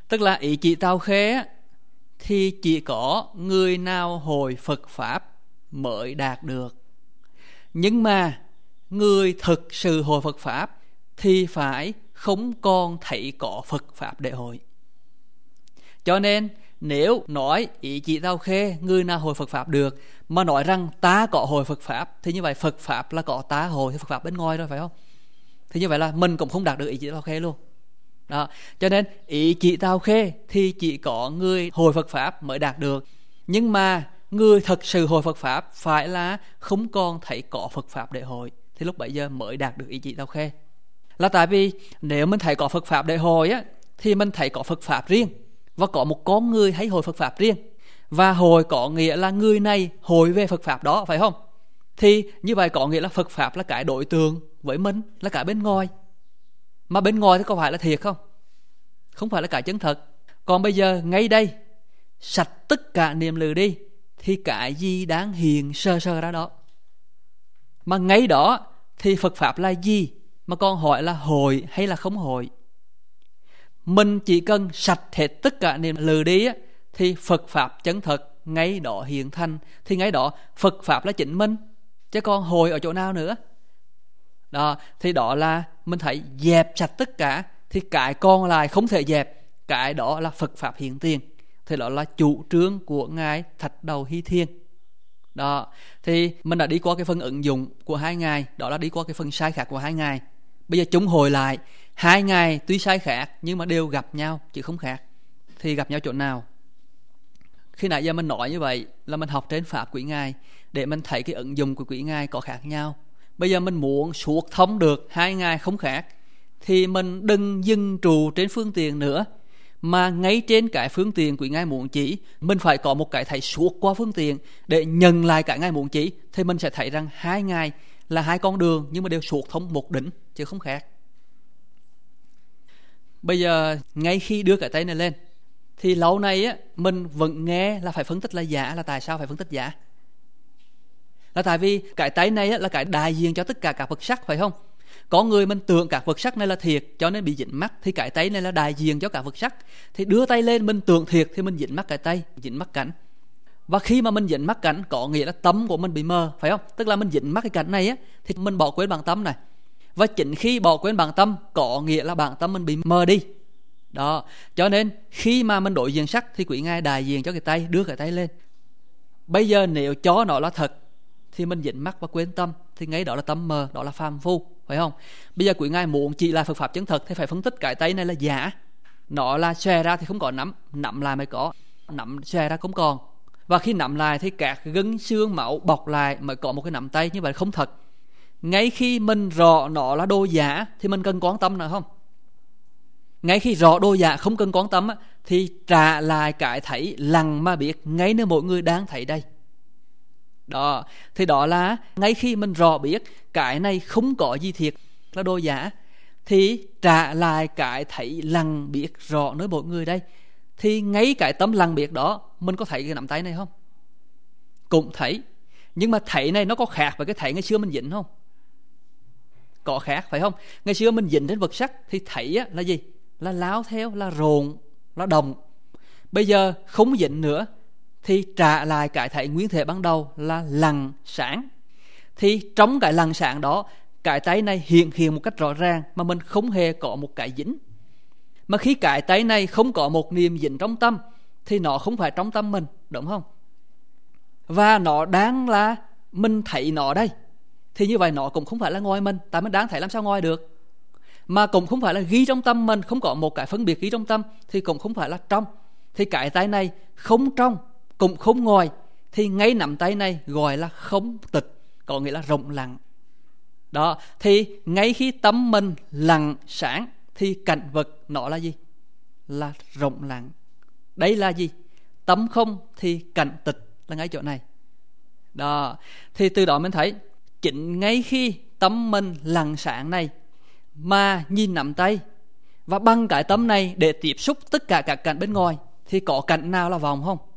Tức là ý chỉ tao khê á, thì chỉ có người nào hồi Phật Pháp mới đạt được. Nhưng mà người thực sự hồi Phật Pháp thì phải không còn thấy có Phật Pháp để hồi. Cho nên nếu nói ý chỉ tao khê người nào hồi Phật Pháp được, mà nói rằng ta có hồi Phật Pháp, thì như vậy Phật Pháp là có ta hồi Phật Pháp bên ngoài rồi, phải không? Thì như vậy là mình cũng không đạt được ý chỉ tao khê luôn. Đó. Cho nên ý chỉ tao khê thì chỉ có người hồi Phật Pháp mới đạt được. Nhưng mà người thật sự hồi Phật Pháp phải là không còn thấy có Phật Pháp để hồi, thì lúc bấy giờ mới đạt được ý chỉ tao khê. Là tại vì nếu mình thấy có Phật Pháp để hồi á, thì mình thấy có Phật Pháp riêng, và có một con người hay hồi Phật Pháp riêng. Và hồi có nghĩa là người này hồi về Phật Pháp đó, phải không? Thì như vậy có nghĩa là Phật Pháp là cái đối tượng với mình, là cái bên ngoài. Mà bên ngoài thì có phải là thiệt không? Không phải là cái chân thật. Còn bây giờ ngay đây, sạch tất cả niệm lự đi, thì cái gì đáng hiện sơ sơ ra đó. Mà ngay đó thì Phật Pháp là gì? Mà con hỏi là hồi hay là không hồi? Mình chỉ cần sạch hết tất cả niệm lự đi á, thì Phật Pháp chân thật ngay đó hiện thành. Thì ngay đó Phật Pháp là chính mình, chứ còn hồi ở chỗ nào nữa. Đó, thì đó là mình thấy dẹp sạch tất cả, thì cái còn lại không thể dẹp, cái đó là Phật Pháp hiện tiền. Thì đó là chủ trương của Ngài Thạch Đầu Hy Thiên. Đó, thì mình đã đi qua cái phần ứng dụng của hai Ngài, đó là đi qua cái phần sai khác của hai Ngài. Bây giờ chúng hồi lại, hai Ngài tuy sai khác nhưng mà đều gặp nhau chứ không khác. Thì gặp nhau chỗ nào? Khi nãy giờ mình nói như vậy là mình học trên Pháp của Ngài để mình thấy cái ứng dụng của quý Ngài có khác nhau. Bây giờ mình muốn suốt thông được hai Ngài không khác, thì mình đừng dừng trụ trên phương tiện nữa, mà ngay trên cái phương tiện của Ngài muốn chỉ, mình phải có một cái thấy suốt qua phương tiện để nhận lại cái Ngài muốn chỉ. Thì mình sẽ thấy rằng hai Ngài là hai con đường nhưng mà đều suốt thông một đỉnh chứ không khác. Bây giờ ngay khi đưa cái tay này lên, thì lâu nay á, mình vẫn nghe là phải phân tích là giả. Là tại sao phải phân tích giả? Là tại vì cái tay này á, là cái đại diện cho tất cả các vật sắc, phải không? Có người mình tưởng các vật sắc này là thiệt cho nên bị dính mắc, thì cái tay này là đại diện cho các vật sắc. Thì đưa tay lên mình tưởng thiệt thì mình dính mắc cái tay, dính mắc cảnh. Và khi mà mình dính mắc cảnh có nghĩa là tâm của mình bị mờ, phải không? Tức là mình dính mắc cái cảnh này á, thì mình bỏ quên bản tâm này. Và chính khi bỏ quên bản tâm có nghĩa là bản tâm mình bị mờ đi. Đó, cho nên khi mà mình đối diện sắc thì quý Ngài đại diện cho cái tay, đưa cái tay lên. Bây giờ nếu cho nó là thật thì mình dính mắc và quên tâm, thì ngay đó là tâm mờ, đó là phàm phu, phải không? Bây giờ quý Ngài muốn chỉ là Phật Pháp chân thật thì phải phân tích cái tay này là giả. Nó là xòe ra thì không có nắm, nắm lại mới có, nắm xòe ra không còn. Và khi nắm lại thì các gân xương máu bọc lại mới có một cái nắm tay, như vậy không thật. Ngay khi mình rõ nó là đồ giả thì mình cần quan tâm nữa không? Ngay khi rõ đồ giả không cần quan tâm thì trả lại cái thấy lặng mà biết ngay nơi mỗi người đang thấy đây. Đó, thì đó là ngay khi mình rõ biết cái này không có gì thiệt, là đồ giả, thì trả lại cái thấy lặng biết rõ nơi mỗi người đây. Thì ngay cái tấm lặng biết đó mình có thấy cái nắm tay này không? Cũng thấy. Nhưng mà thấy này nó có khác với cái thấy ngày xưa mình dính không? Có khác, phải không? Ngày xưa mình dính trên vật sắc thì thấy là gì? Là láo theo, là rộn, là đồng. Bây giờ không dính nữa thì trả lại cái thấy nguyên thể ban đầu là lặng sáng. Thì trong cái lặng sáng đó, cái tay này hiện một cách rõ ràng mà mình không hề có một cái dính. Mà khi cái tay này không có một niềm dính trong tâm thì nó không phải trong tâm mình, đúng không? Và nó đáng là mình thấy nó đây, thì như vậy nó cũng không phải là ngoài mình, tại mình đáng thấy làm sao ngoài được. Mà cũng không phải là ghi trong tâm mình, không có một cái phân biệt ghi trong tâm thì cũng không phải là trong. Thì cái tay này không trong cũng không ngoài, thì ngay nắm tay này gọi là không tịch, có nghĩa là rộng lặng. Đó, thì ngay khi tâm mình lặng sáng thì cảnh vật nó là gì? Là rộng lặng. Đây là gì? Tâm không thì cảnh tịch là ngay chỗ này. Đó, thì từ đó mình thấy chính ngay khi tâm mình lặng sáng này mà nhìn nắm tay, và bằng cái tâm này để tiếp xúc tất cả các cảnh bên ngoài, thì có cảnh nào là vòng không?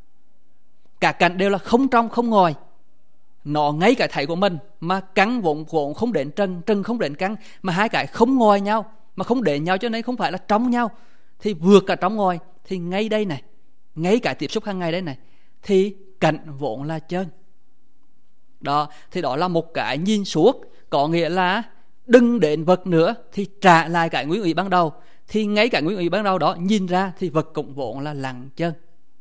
Cả cảnh đều là không trong không ngoài. Nó ngay cái thấy của mình mà cắn vụn không đến trần, trần không đến cắn, mà hai cái không ngoài nhau mà không đến nhau, cho nên không phải là trong nhau. thì vượt cả trong ngoài, thì ngay đây này, ngay cả tiếp xúc hàng ngày đây này, thì cảnh vốn là chân. Đó, thì đó là một cái nhìn suốt, có nghĩa là đừng đến vật nữa thì trả lại cái nguyên ý ban đầu. Thì ngay cả nguyên ý ban đầu đó nhìn ra thì vật cũng vốn là lặng chân.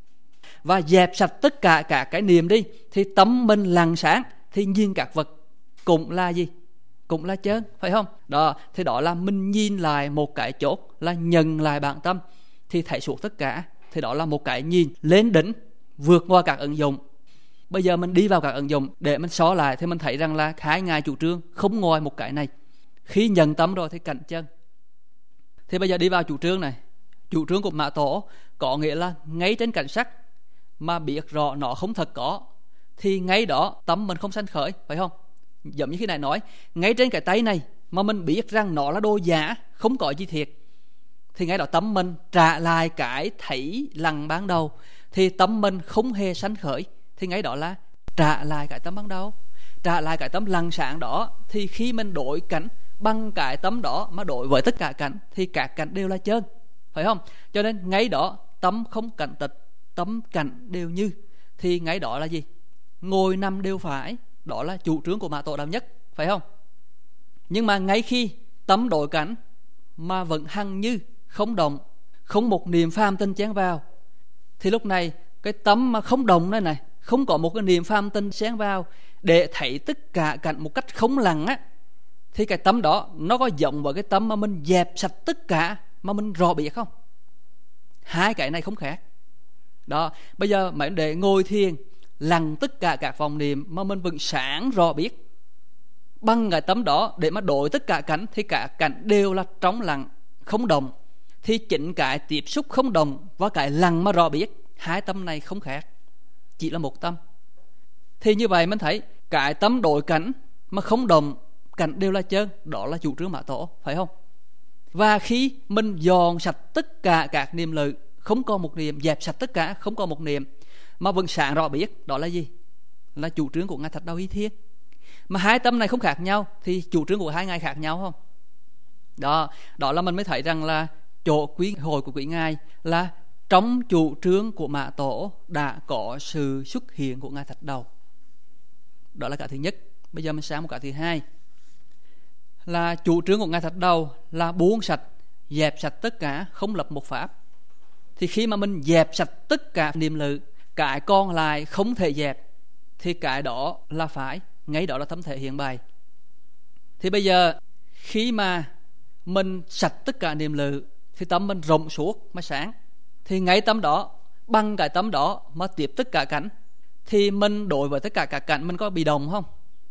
Và dẹp sạch tất cả các cái niệm đi, thì tâm mình lặng sáng, thì nhìn các vật cũng là gì? Cũng là chân, phải không? Đó, thì đó là mình nhìn lại một cái chốt, là nhận lại bản tâm, thì thấy suốt tất cả. Thì đó là một cái nhìn lên đỉnh, vượt qua các ứng dụng. Bây giờ mình đi vào các ứng dụng để mình so lại, thì mình thấy rằng là hai ngài chủ trương không ngoài một cái này. Khi nhận tâm rồi thì cảnh chân. Thì bây giờ đi vào chủ trương này. Chủ trương của Mã Tổ có nghĩa là ngay trên cảnh sắc mà biết rõ nó không thật có, thì ngay đó tâm mình không sanh khởi, phải không? Giống như khi này nói, ngay trên cái tay này mà mình biết rằng nó là đồ giả, không có gì thiệt, thì ngay đó tâm mình trả lại cái thấy lặng ban đầu, thì tâm mình không hề sanh khởi, thì ngay đó là trả lại cái tâm ban đầu, trả lại cái tâm lặng sáng đó. Thì khi mình đổi cảnh bằng cái tâm đó mà đổi với tất cả cảnh, thì các cảnh đều là chân, phải không? Cho nên ngay đó tâm không cảnh tịch, tâm cảnh đều như, thì ngay đó là gì? Ngồi nằm đều phải. Đó là chủ trương của Mã Tổ Đạo Nhất, phải không? Nhưng mà ngay khi tâm đổi cảnh mà vẫn hằng như, không động, không một niệm phàm tinh chén vào, thì lúc này cái tâm mà không động này này, không có một cái niệm phàm tinh xen vào để thấy tất cả cảnh một cách không lặng á, thì cái tâm đó nó có giống với cái tâm mà mình dẹp sạch tất cả mà mình rõ biết không? Hai cái này không khác. Đó, bây giờ mấy để ngồi thiền lặng tất cả các vọng niệm mà mình vẫn sáng rõ biết, bằng cái tâm đó để mà đổi tất cả cảnh, thì cả cảnh đều là trống lặng không động. Thì chính cái tiếp xúc không động và cái lặng mà rõ biết, hai tâm này không khác, chỉ là một tâm. Thì như vậy mình thấy cái tâm đổi cảnh mà không động, cảnh đều là chân. Đó là chủ trương Mã Tổ, phải không? Và khi mình dọn sạch tất cả các niệm lự, không còn một niệm, dẹp sạch tất cả, không còn một niệm, mà vẫn sáng rõ biết, đó là gì? Là chủ trương của ngài Thạch Đào Hy Thiên. Mà hai tâm này không khác nhau, thì chủ trương của hai ngài khác nhau không? Đó là mình mới thấy rằng là chỗ quý hội của quý ngài là trong chủ trương của Mã Tổ đã có sự xuất hiện của ngài Thạch Đầu. Đó là cái thứ nhất. Bây giờ mình sang một cái thứ hai, là chủ trương của ngài Thạch Đầu là buông sạch, dẹp sạch tất cả, không lập một pháp. Thì khi mà mình dẹp sạch tất cả niệm lự, cái còn lại không thể dẹp, thì cái đó là phải, ngay đó là tâm thể hiện bày. Thì bây giờ khi mà mình sạch tất cả niệm lự, thì tâm mình rộng suốt mà sáng, thì ngay tâm đó, bằng cái tâm đó mà tiếp tất cả cảnh, thì mình đối với tất cả các cảnh mình có bị động không?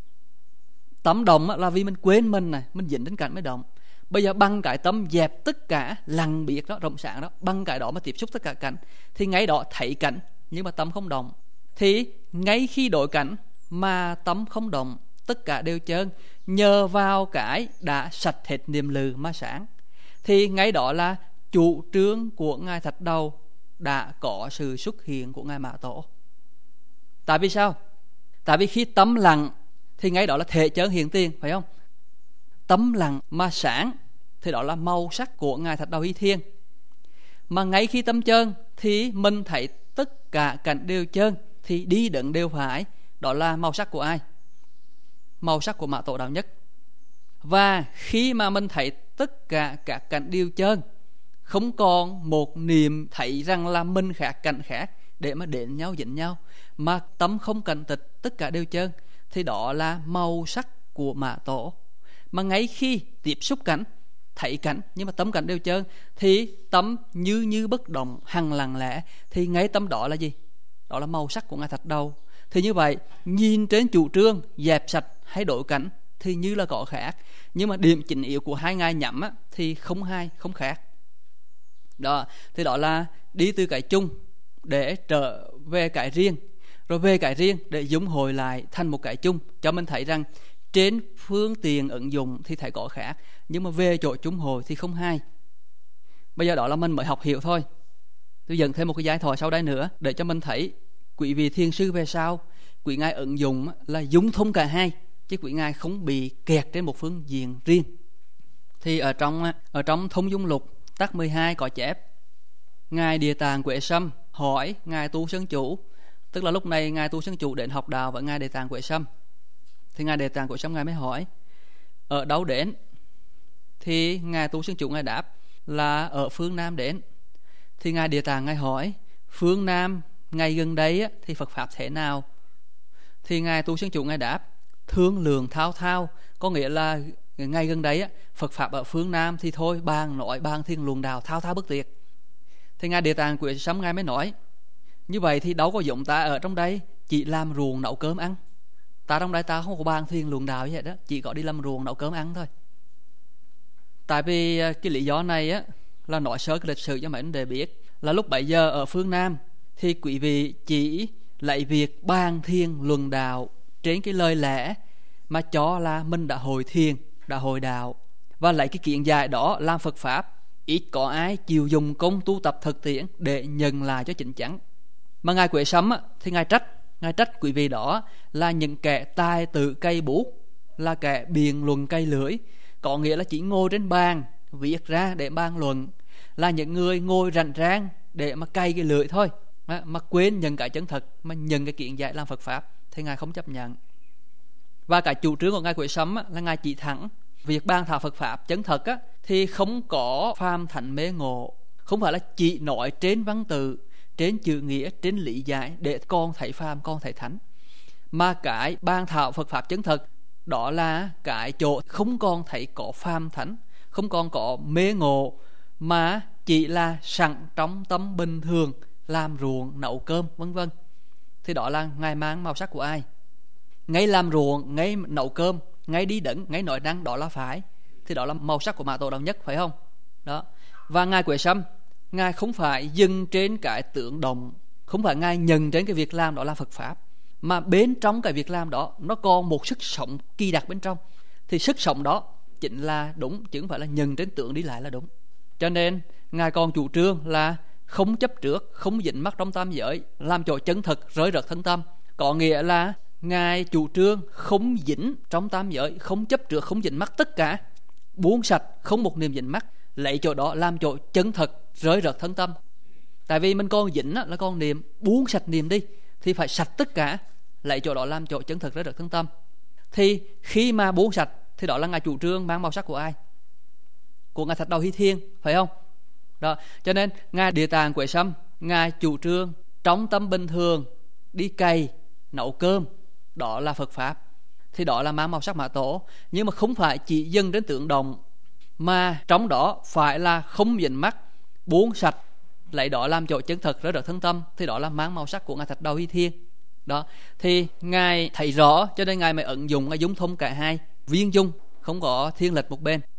Tâm động là vì mình quên mình này, mình dính đến cảnh mới động. Bây giờ bằng cái tâm dẹp tất cả lặng biết đó, rộng sáng đó, bằng cái đó mà tiếp xúc tất cả cảnh, thì ngay đó thấy cảnh nhưng mà tâm không động. Thì ngay khi đổi cảnh mà tâm không động, tất cả đều chân, nhờ vào cái đã sạch hết niệm lự mà sáng, thì ngay đó là chủ trương của ngài Thạch Đầu đã có sự xuất hiện của ngài Mã Tổ. Tại vì sao? Tại vì khi tâm lặng thì ngay đó là thể chân hiện tiền, phải không? Tâm lặng mà sáng thì đó là màu sắc của ngài Thạch Đào Hy Thiên. Mà ngay khi tâm chân thì mình thấy tất cả cảnh đều chân, thì đi đứng đều phải. Đó là màu sắc của ai? Màu sắc của Mã Tổ Đạo Nhất. Và khi mà mình thấy tất cả các cảnh đều chân, không còn một niệm thấy rằng là mình khác cảnh khác để mà đến nhau dính nhau, mà tâm không cảnh tịch, tất cả đều chân, thì đó là màu sắc của Mã Tổ. Mà ngay khi tiếp xúc cảnh, thấy cảnh nhưng mà tâm cảnh đều chân, thì tâm như bất động, hằng lặng lẽ, thì ngay tâm đó là gì? Đó là màu sắc của ngài Thạch Đầu. Thì như vậy, nhìn trên chủ trương dẹp sạch hay đổi cảnh thì như là có khác, nhưng mà điểm chính yếu của hai ngài nhắm á, thì không hai, không khác. Đó, thì đó là đi từ cái chung để trở về cái riêng, rồi về cái riêng để dung hội lại thành một cái chung, cho mình thấy rằng trên phương tiện ứng dụng thì thấy có khác, nhưng mà về chỗ chung hội thì không hai. Bây giờ đó là mình mới học hiểu thôi. Tôi dẫn thêm một cái giai thoại sau đây nữa để cho mình thấy quý vị thiền sư về sau, quý ngài ứng dụng là dung thông cả hai, chứ quý ngài không bị kẹt trên một phương diện riêng. Thì ở trong Thông Dung Lục tác 12 có chép Ngài Địa Tạng Quế Sâm hỏi Ngài Tu Sơn Chủ, tức là lúc này Ngài Tu Sơn Chủ đến học đạo với Ngài Địa Tạng Quế Sâm. Thì Ngài Địa Tạng Quế Sâm Ngài mới hỏi ở đâu đến. Thì Ngài Tu Sơn Chủ Ngài đáp là ở phương Nam đến. Thì Ngài Địa Tạng Ngài hỏi phương Nam ngày gần đây thì Phật Pháp thế nào? Thì Ngài Tu Sơn Chủ Ngài đáp thương lượng thao thao, có nghĩa là ngày gần đấy Phật Pháp ở phương Nam thì thôi bàn nói bàn thiên luận đạo thao thao bất tuyệt. Thì Ngài Địa Tạng Quế Sâm Ngài mới nói như vậy thì đâu có giống ta ở trong đây chỉ làm ruộng nấu cơm ăn. Ta trong đây ta không có bàn thiên luận đạo vậy đó, chỉ có đi làm ruộng nấu cơm ăn thôi. Tại vì cái lý do này là nói sơ cái lịch sử cho mấy anh để biết là lúc bấy giờ ở phương Nam thì quý vị chỉ lấy việc bàn thiên luận đạo trên cái lời lẽ mà cho là mình đã hồi thiền, đã hồi đạo, và lấy cái kiện giải đó làm Phật Pháp. Ít có ai chịu dùng công tu tập thực tiễn để nhận lại cho chính chắn. Mà Ngài Quế Sâm thì Ngài trách quý vị đó là những kẻ tài tự cây bút, là kẻ biện luận cây lưỡi, có nghĩa là chỉ ngồi trên bàn viết ra để bàn luận, là những người ngồi rành rang để mà cày cái lưỡi thôi, mà quên nhận cái chân thật, mà nhận cái kiện giải làm Phật Pháp, thì Ngài không chấp nhận. Và cái chủ trương của Ngài Quế Sâm là Ngài chỉ thẳng việc ban thảo Phật Pháp chân thật thì không có phàm thánh mê ngộ, không phải là chỉ nói trên văn tự, trên chữ nghĩa, trên lý giải để con thấy phàm, con thấy thánh, mà cái ban thảo Phật Pháp chân thật đó là cái chỗ không còn thấy có phàm thánh, không còn có mê ngộ, mà chỉ là sẵn trong tâm bình thường làm ruộng nấu cơm vân vân. Thì đó là Ngài mang màu sắc của ai? Ngay làm ruộng, ngay nấu cơm, ngay đi đứng, ngay nói năng, đó là phải. Thì đó là màu sắc của Mã Tổ Đạo Nhất, phải không? Đó. Và Ngài Quế Sâm, Ngài không phải dừng trên cái tượng động, không phải Ngài nhận trên cái việc làm đó là Phật Pháp, mà bên trong cái việc làm đó nó còn một sức sống kỳ đặc bên trong. Thì sức sống đó chính là đúng, chứ không phải là nhận trên tượng đi lại là đúng. Cho nên Ngài còn chủ trương là không chấp trước, không dính mắc trong tam giới, làm cho chân thật rơi rớt thân tâm. Có nghĩa là Ngài chủ trương không dính trong tam giới, không chấp trước, không dính mắc tất cả, buông sạch, không một niềm dính mắc, lấy chỗ đó làm chỗ chân thật rơi rớt thân tâm. Tại vì mình còn dính là còn niệm, buông sạch niệm đi thì phải sạch tất cả, lấy chỗ đó làm chỗ chân thật rơi rớt thân tâm. Thì khi mà buông sạch thì đó là Ngài chủ trương mang màu sắc của ai? Của Ngài Thạch Đầu Hy Thiên, phải không? Đó, cho nên Ngài Địa Tạng Quế Sâm, Ngài chủ trương trong tâm bình thường đi cày nấu cơm, đó là Phật Pháp, thì đó là mang màu sắc Mã Tổ. Nhưng mà không phải chỉ dừng đến tượng đồng, mà trong đó phải là không dính mắc, buông sạch, lấy đó làm chỗ chân thật rơi rớt thân tâm, thì đó là mang màu sắc của Ngài Thạch Đầu Hy Thiên. Đó, thì Ngài thấy rõ, cho nên Ngài mới ứng dụng, Ngài dung thông cả hai, viên dung, không có thiên lệch một bên.